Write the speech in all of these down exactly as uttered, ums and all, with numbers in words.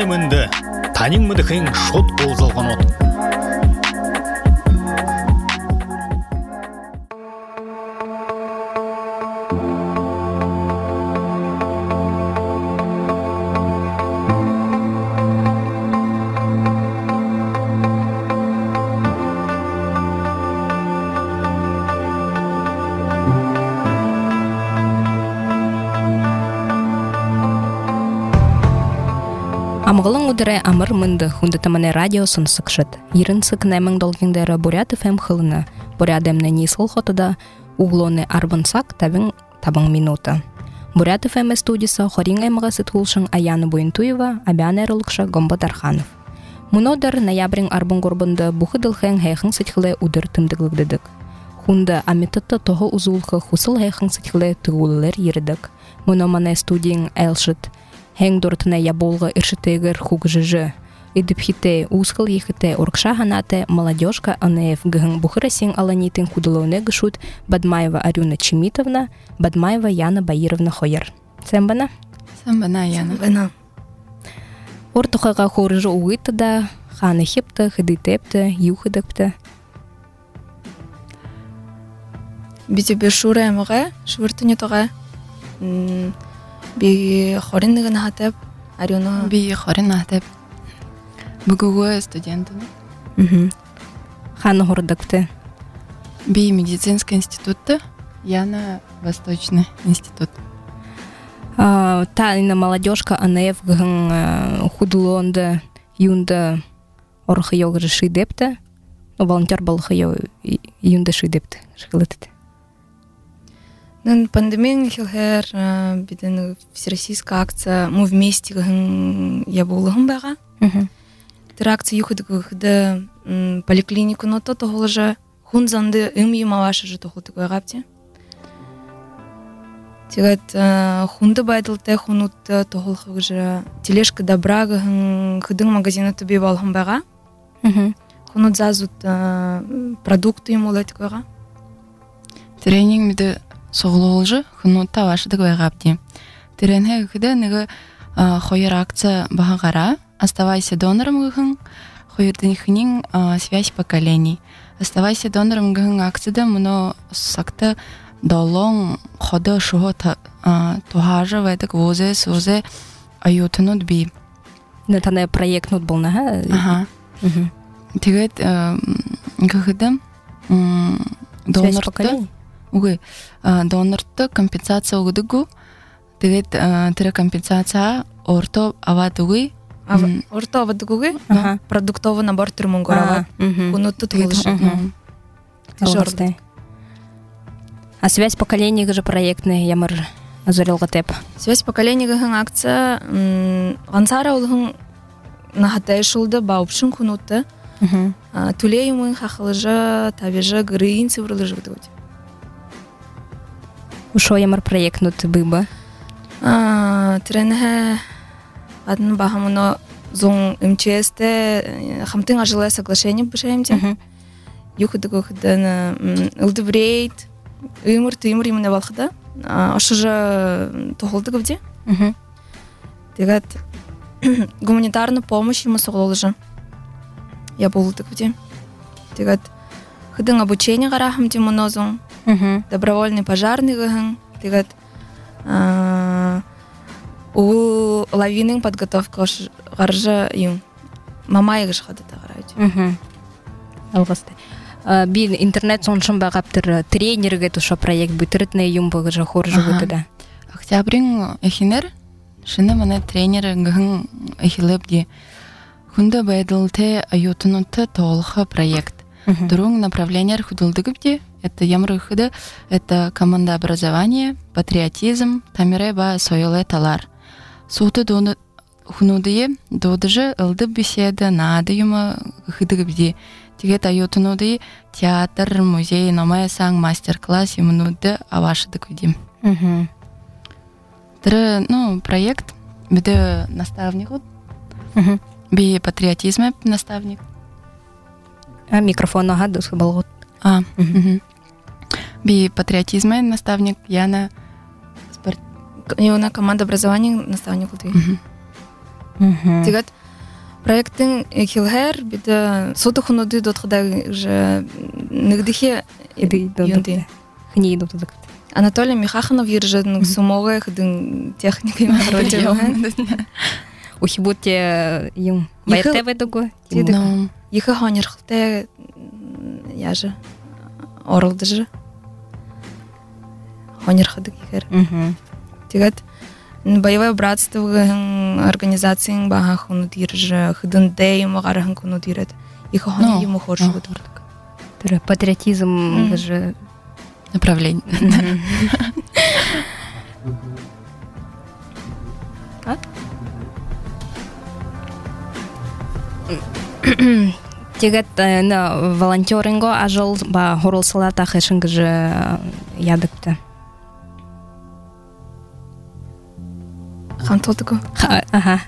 Тенемінді, танин мұдықың шот болзалған от. Амғылың ұдырай амыр мұнды хүндітіміне радиосын сықшыд. Ерін сық нәмің долгендері Бурят эф эм қылыны. Бурят әмні несіл қотыда углоны арбынсақ табың табың минута. Бурят эф эм студиясы хорин әміға сытхулшың Аяны Буйынтуева, Абян әрілікші Гомбат Арханов. Мұнодар ноябрин арбын горбынды бұқыдылхен хайхын сытхылы ұдыр тымдығылдыдық. Хунда аметытты тоғы ұзулқы хусыл хайхын сытхылы тұғылылар ерідік. Мұноманы студияң әлшыд. Хең дұртына яболға иршітегір хугжыжы. Идіпхите, узқыл ехіте, оркша ханате, молодежка АНФ гығын бұхырасен аланитын худылауны гышут Бадмаева Арюна Чимитовна, Бадмаева Яна Баировна Хойер. Сәмбана? Сәмбана, Яна. Сәмбана. Ортықыға хорыжы уғыты да, ханы хепті, хыдытепті, юхыдыпті. Бізі шура әміға, шуыртыне тоға. Би хоринныгын хатып, Арюна. Би хорин хатып. Бүгүгө студентын. Мм. Ханы хордыкты. Би медицинский институтты, Яна Восточный институт. А, та ина молодежка АНФ гын худулонда юнда орхы йогы шидепті. Волонтер балхы юнда шидепті. Шкылытты. Ну, пандемия хилхер, биден всероссийская акция «Мы вместе» я была гамбага. Тэр акция юхыдыгыхыды поликлинику нота тоғылжа хунзанды им юмавашы жы тоғылдыгы ғапте. Тегат хунды байдылты хунутты тоғылғыжы телешка добрага хыдың магазины түбе бал гамбага. Хунут зазут продукты ему лайтыгыға. Тренинг миді соғылы хунутта вашыдық вайғапти. Теренге күді нығы хойыр акция бағағара. Оставайся донором гыхын, хойырдың хынин связь поколений. Оставайся донором гыхын акцияда мұны сақты долон ходы шуғы тухажы вайдық возе созе аютынуд бей. Нетане проект нут болна, ха? Ага. Тегет гыхыды донорты Угы, донорты компенсация угдыгу. Тегет тірі компенсация орто авадугы. Орто авадугы? Продуктовый набор түрмін көрава. Кунутты тұғылышы. А связь поколений же проектный ямыр азорилға теп? Связь поколений гыхын акция ғансара олғын нахатай шылды баупшын кунутты. Түлейімін хақылыжы, табежы, гырыйын цифрлы жығды өте. Ушо ямар проект нут быба? Тренге адын бахамыно зон МЧС-те хамтын ажилай соглашение бішаемде. Юхыдыгы хыдын ылдыбрейд, ыймыр тыймыр иміне балқыда. Ашыжы тоғылдығы бде. Дегат гуманитарный помощь ему соғылыжы. Я болдық бде. Дегат хыдын обучение ғарахымде мұно зон. Добровольный пожарный гыгын, тегат у лавинын подготовка гаржа юм мамай гышхады тагарайт. Алгасты. Би интернет соншын багаптыр тренерге туша проект бүтүрүтне юм багыжа хоржу бүтүдө. Октябрин эхинер шыны мана тренер гыгын эхилепди. Хунда байдылте аютунутта толха проект. Друг направление худулдыгыбди. Это ямрыхыды, это команда образования, патриотизм, тамиреба сойлы талар. Суты доны хунудые, додыжы ылды беседа, нады юма хыдыгыбди. Тегет аютунуды театр, музей, номая санг, мастер-класс юмнуды авашыдык видим. Тыры, ну, проект, биде наставник вот, би патриотизме наставник. А микрофон ага, доску болгот. А, би патриотизме наставник, Яна спорт. Яна команда образования наставник. Тэгээд проекттын хилхэр бид содох нөдөд дотхдаг же нэгдэхи Юнди. Хни дотдаг. Анатолий Михаханов ержен сумове хдин техникой вроде. Ухибуте юм баяртай байдаг. Их хонерхтэй яжа оролдож хонерхдаг ихэр. Тэгээд боевое братствогийн организацийн баах хүнүүд ирж хдэн дэйм гарахан хүнүүд ирээд их хонер юм хоошгод ордог. Тэр патриотизм гэж направление. Тэгээд на волонтеринго ажил ба хоролсалата хэшин гэж ядагта. Хамтдаг. Аха.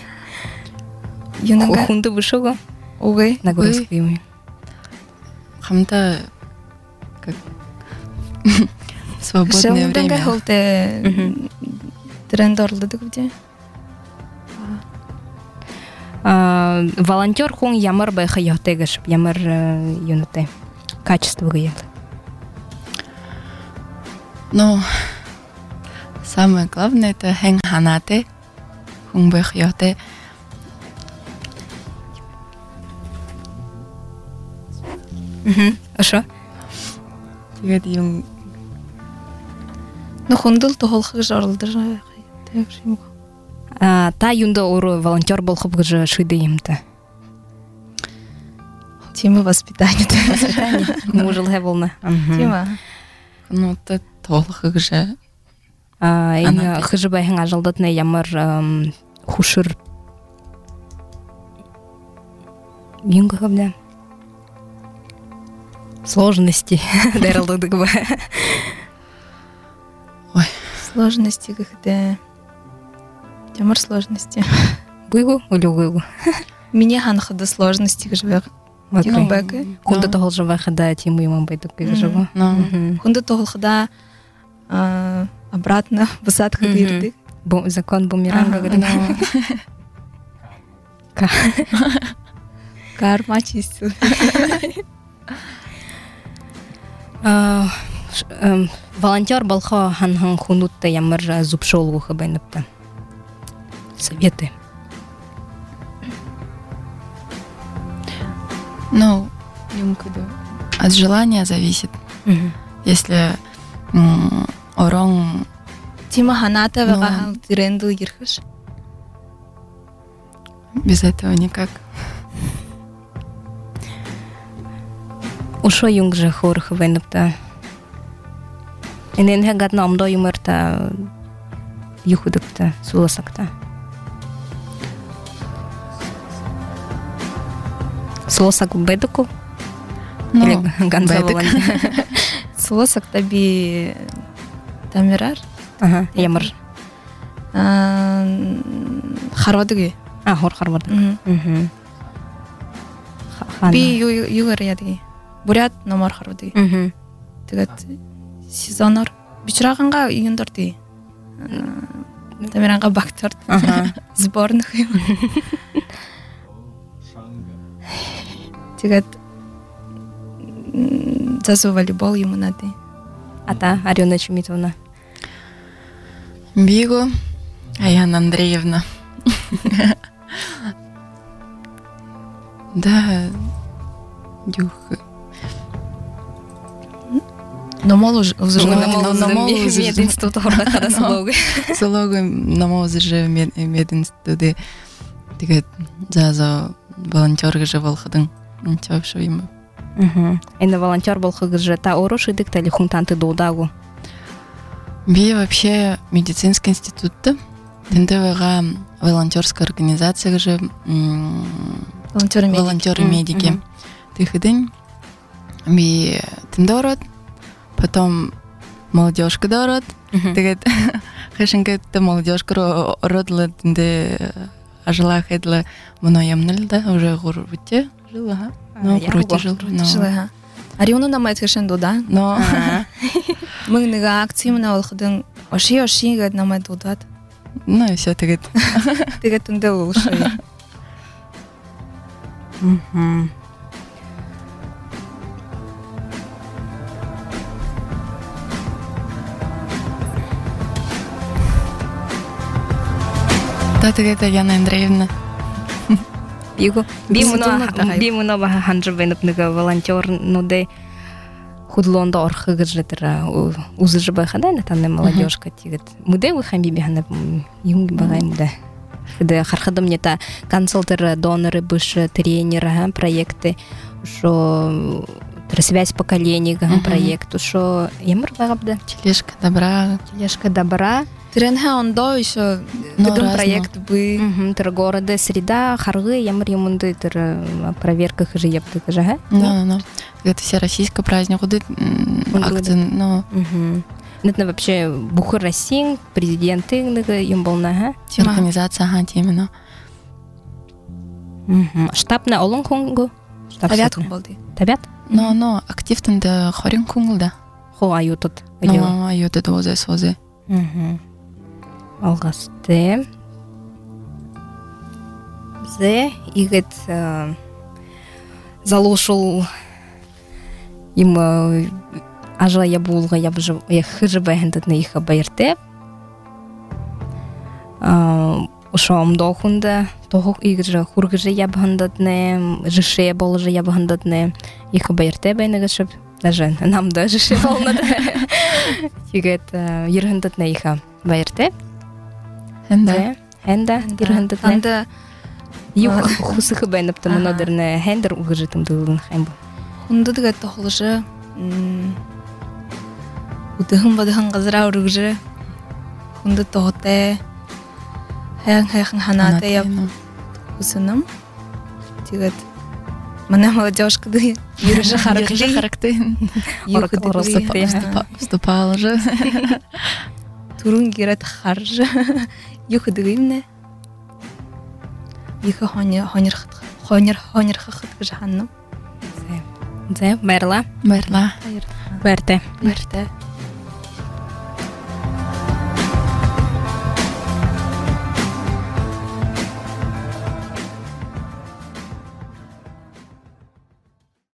Юнага хүнд бушого. Ой, нагрузка юм. Хамта как свободное время. Холте тренд орлдог где? А волонтер хүн ямар байх ёотой гэж ямар юунатай качествыг ял. Ну самое главное это хэн ханате хүн байх ёотой. Мм. Аша. Тэгээд юм Ну хүндэл тоолох гэж оролдож байгаа юм. А та юнда өөр волонтер болох гэж шиде юмта. Тема воспитание. Воспитание. Можел хеволна. Тема. Ну та тоолох гэж а энэ хжбайхан ажилдатны ямар хушир юнг хавна сложности дэрэлдэг ба. Ой, сложности когда ямар сложности? Гүйгүү үлгүйгүү. Миний ханахад сложности гэж байг. Тийм байг. Хүнд тоолж байхад тийм юм байдаг гэж байна. Хүнд тоолохда а обратно высадка ирдэг. Закон бумеранга гэдэг. Карма чистил. А волонтер болхо хан-хан хүнүттэй ямар зупшоолгох байнапта. Советы. Ну, от желания зависит. Если орон Тима ханата байгаа тренду ирхэш. Без этого никак. Ушо юнг же хорх венапта. Энэн хагат намдо юмерта юхудукта суласакта. Суласак бедуку? Или ганзавалан? Суласак таби тамирар? Ага, ямар. Харвадыги. А, хор харвадыги. Мгм. Би югар ядыги. Бурят номер харвадыги. Мгм. Тэгээд сезонор бичраганга юндорти. Тамиранга бактор. Ага. Сборных. Тэгээд зазу волейбол ему надо. Ата Арина Чумитовна. Биго Аяна Андреевна. Да. Дюх. Но мол уже уже мединститут хордахада сологы. Сологы намол уже мединституты. Тэгээд заза волонтер гэж болходон. Ничего шо юм. Мгм. Энэ волонтер болхо гэж та орошидик тали хунтанты дуудагу. Би вообще медицинский институт. Тендевага волонтерская организация же волонтеры волонтеры медики. Тыхдын би тендорот, потом молодежка дорот. Тэгээд хэшингэ тэ молодежка родла тенде ажила хедла моноемнэл да уже гурвте жила, ха. Ну, гурвте жил. Жила. Ариону намайт хэшин дуда. Но Мөн нэг акци мөн болохдын оши оши гэд намайт дудаад. Ну и все тегет. Тегет үнде болушу. Мгм. Да тегет Яна Андреевна. Бигу Бимуно бимуно бимуно ба ханжы бенеп нега волонтер ну де худлонда орхы гыжлетер узыжы ба хадай танны молодежка тигет. Муде вы хам биби ханып юм багай муде. Хде хархадым нета консультер доноры быш тренеры проекты шо связь поколений проект шо емр багабда Тележка добра. тележка добра. Тренха ондо еще деган проект бы. Мгм, тер города среда харгы ямыр юмунды тер проверка хыжы епты кыжа. Ну, ну. Это все российское праздник, куды акции, ну. Мгм. Это вообще Бухар Россия, президенты им был на Организация, ага, именно. Штаб на Олон Конгу. Табят кумбалды. Табят? Но, но активтен да хорин кунгулда. Хо аю тут. Ну, аю тут возе созе. Алгасты. Зе игет залошул им ажа я булга я бжы я хыжы бәһендетне их бәйрте. Ушам дохунда тохук игжа хургыжы я бәһендетне жише болжы я бәһендетне их бәйрте бәйнегешеп даже нам даже жише болнады. Тигет ерһендетне их бәйрте. Хенда. Хенда ерһендетне. Анда Юх хусыхы бәйнепте монадырны хендер угыжытым дылын хәм. хунда дегет тохлыжы. Удыхын бадыхын газыра урыгжы. Хунда тохте. Хэн хэн ханате яп хусыным. Тигет мана молодежка да юрыжы харакли. Характы. Вступала же. Турун гирет харжы. Юхы дыгымне. Юхы хонер хонер хонер хонер хахыт гжаханным. Зе мерла Мерла. берте. Берте.